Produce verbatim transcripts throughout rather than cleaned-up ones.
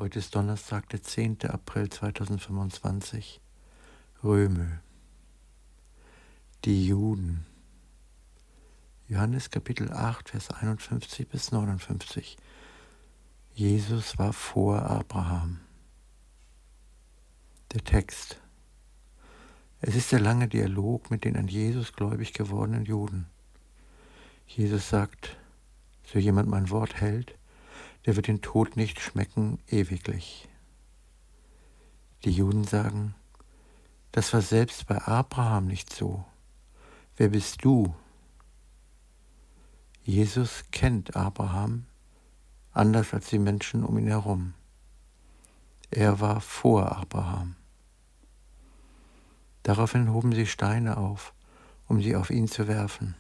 Heute ist Donnerstag, der zehnte April zweitausendfünfundzwanzig, Röme. Die Juden. Johannes Kapitel acht, Vers einundfünfzig bis neunundfünfzig. Jesus war vor Abraham. Der Text. Es ist der lange Dialog mit den an Jesus gläubig gewordenen Juden. Jesus sagt, so jemand mein Wort hält, der wird den Tod nicht schmecken ewiglich. Die Juden sagen, das war selbst bei Abraham nicht so. Wer bist du? Jesus kennt Abraham, anders als die Menschen um ihn herum. Er war vor Abraham. Daraufhin hoben sie Steine auf, um sie auf ihn zu werfen.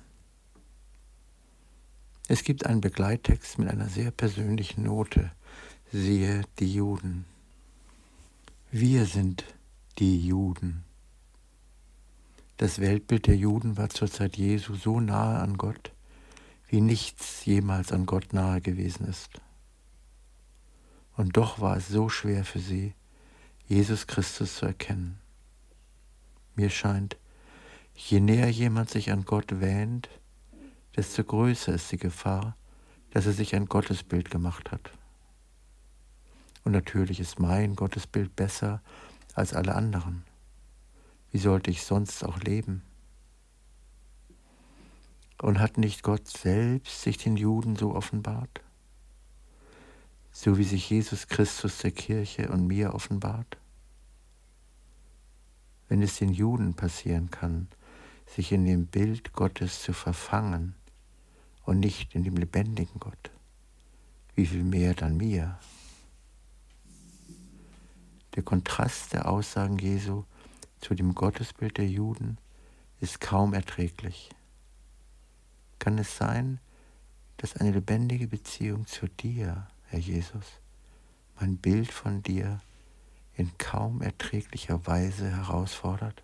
Es gibt einen Begleittext mit einer sehr persönlichen Note, siehe die Juden. Wir sind die Juden. Das Weltbild der Juden war zur Zeit Jesu so nahe an Gott, wie nichts jemals an Gott nahe gewesen ist. Und doch war es so schwer für sie, Jesus Christus zu erkennen. Mir scheint, je näher jemand sich an Gott wähnt, desto größer ist die Gefahr, dass er sich ein Gottesbild gemacht hat. Und natürlich ist mein Gottesbild besser als alle anderen. Wie sollte ich sonst auch leben? Und hat nicht Gott selbst sich den Juden so offenbart? So wie sich Jesus Christus der Kirche und mir offenbart? Wenn es den Juden passieren kann, sich in dem Bild Gottes zu verfangen und nicht in dem lebendigen Gott, wie viel mehr dann mir? Der Kontrast der Aussagen Jesu zu dem Gottesbild der Juden ist kaum erträglich. Kann es sein, dass eine lebendige Beziehung zu dir, Herr Jesus, mein Bild von dir in kaum erträglicher Weise herausfordert?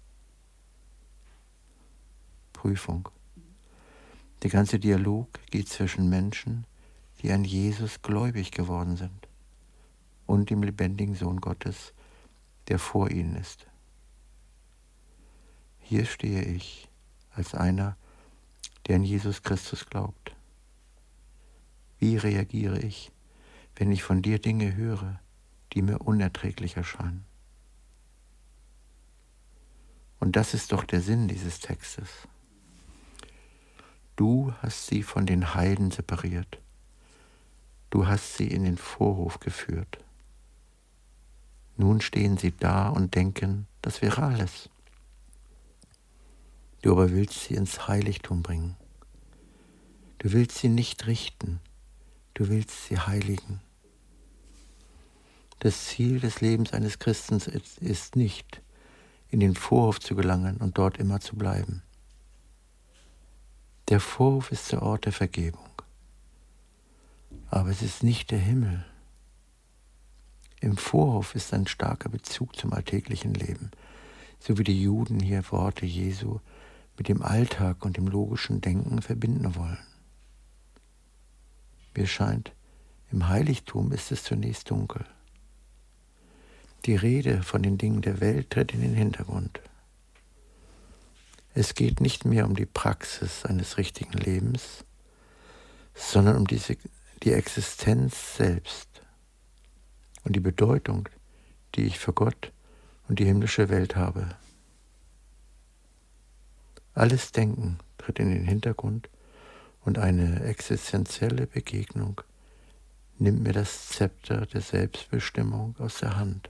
Prüfung. Der ganze Dialog geht zwischen Menschen, die an Jesus gläubig geworden sind, und dem lebendigen Sohn Gottes, der vor ihnen ist. Hier stehe ich als einer, der an Jesus Christus glaubt. Wie reagiere ich, wenn ich von dir Dinge höre, die mir unerträglich erscheinen? Und das ist doch der Sinn dieses Textes. Du hast sie von den Heiden separiert. Du hast sie in den Vorhof geführt. Nun stehen sie da und denken, das wäre alles. Du aber willst sie ins Heiligtum bringen. Du willst sie nicht richten, du willst sie heiligen. Das Ziel des Lebens eines Christen ist nicht, in den Vorhof zu gelangen und dort immer zu bleiben. Der Vorhof ist der Ort der Vergebung. Aber es ist nicht der Himmel. Im Vorhof ist ein starker Bezug zum alltäglichen Leben, so wie die Juden hier Worte Jesu mit dem Alltag und dem logischen Denken verbinden wollen. Mir scheint, im Heiligtum ist es zunächst dunkel. Die Rede von den Dingen der Welt tritt in den Hintergrund. Es geht nicht mehr um die Praxis eines richtigen Lebens, sondern um diese, die Existenz selbst und die Bedeutung, die ich für Gott und die himmlische Welt habe. Alles Denken tritt in den Hintergrund und eine existenzielle Begegnung nimmt mir das Zepter der Selbstbestimmung aus der Hand.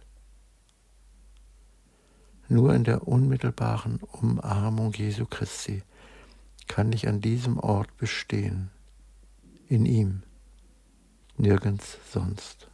Nur in der unmittelbaren Umarmung Jesu Christi kann ich an diesem Ort bestehen, in ihm, nirgends sonst.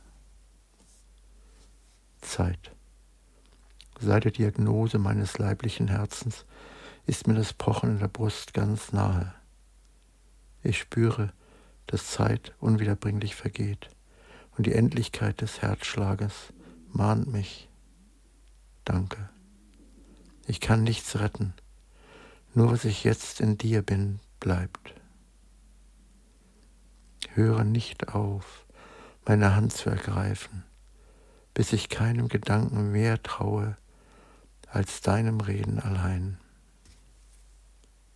Zeit. Seit der Diagnose meines leiblichen Herzens ist mir das Pochen in der Brust ganz nahe. Ich spüre, dass Zeit unwiederbringlich vergeht und die Endlichkeit des Herzschlages mahnt mich. Danke. Ich kann nichts retten, nur was ich jetzt in dir bin, bleibt. Höre nicht auf, meine Hand zu ergreifen, bis ich keinem Gedanken mehr traue als deinem Reden allein.